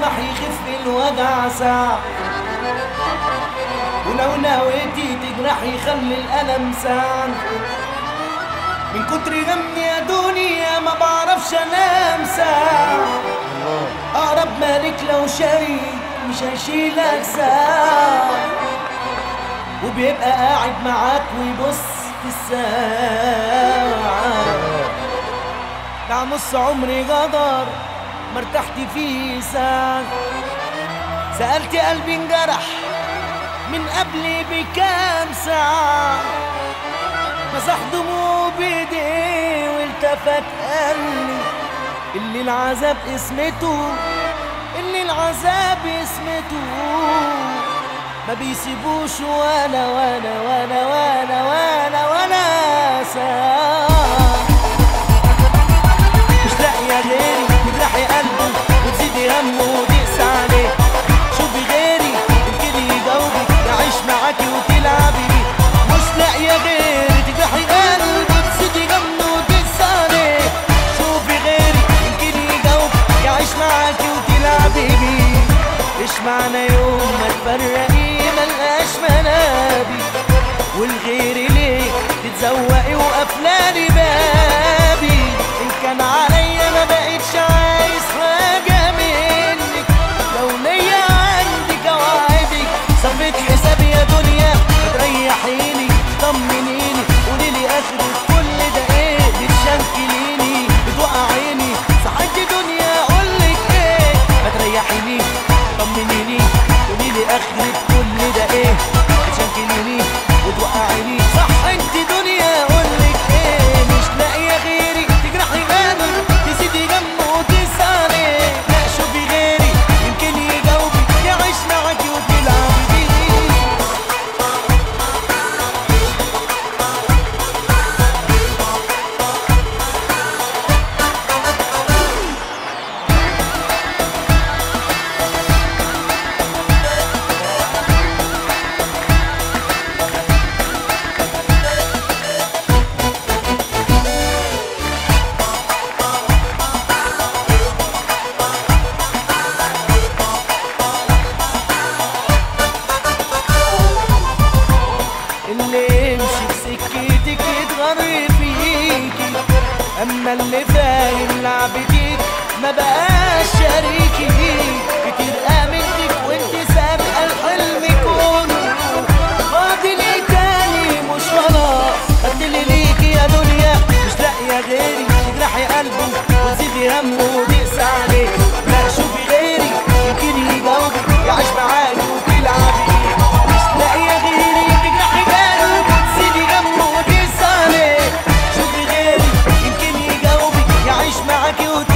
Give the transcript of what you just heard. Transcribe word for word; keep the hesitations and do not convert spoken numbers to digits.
يسمح يخف الوجع ساعة، ولو نويتي تجرح يخلي الألم ساعة. من كتر غمي يا دنيا ما بعرفش انام ساعة، اقرب مالك لو شريك مش هيشيلك ساعة، وبيبقى قاعد معاك ويبص في الساعة. ده نص عمري غدر ما ارتحت فيه ساعة، سألت قلبي انجرح من قبل بكام ساعة، مسح دموعه بايديه والتفت قالي اللي العذاب اسمته، اللي العذاب اسمته ما بيسيبوش ولا ولا ولا ولا ولا ولا ساعة. مش لاقية غيري تجرحي قلبه وتزيدي همه وتقسى عليه، شوفي غيري يمكن يجاوبك يعيش معاكي وتلعبي بيه. مش لاقية غيري تجرحي قلبه وتزيدي همه وتقسى عليه، شوفي غيري يمكن يجاوبك يعيش معاكي وتلعبي بيه. ايش معنى يوم ما تفرقي ملقاش منابي، والغيري ليه تتزوقي وقفلالي بابي. ان كان عليا ما بقتش عايز حاجة منك، لو ليا عندك اوعدك صفيت حسابي يا دنيا. تريحيني طمنيني قوليلي اخرة كل ده ايه، بتشنكليني بتوقعيني صحيت دنيا اقولك ايه. ما تريحيني طمنيني قوليلي اخرة كل ده ايه، بتشنكليني وتوقعيني صح انت دنيا اقولك ايه. مش لاقيه غيري تجرحي قلبي تزيدي جنبه وتسالي، لا شوفي غيري يمكن يجاوبك يعيش معاكي وتلعبي بيه. اللي يمشي بسكتك يتغر فيكي، اما اللي فاهم لعبتك ما بقاش شريكي. كتير امنتك وانت سابقه الحلم كله، فاضل ايه تاني مش خلاص خدتلي ليكي يا دنيا. مش لاقيه غيري تجرحي قلبه وتزيدي همه وتقسى عليه، لا شوفي غيري يمكن يجاوبك يعيش معاكي وتلعبي بيه. مش لاقيه غيري تجرحي قلبه وتزيدي همه وتقسى عليه، شوفي غيري يمكن يجاوبك يعيش معاكي وتلعبي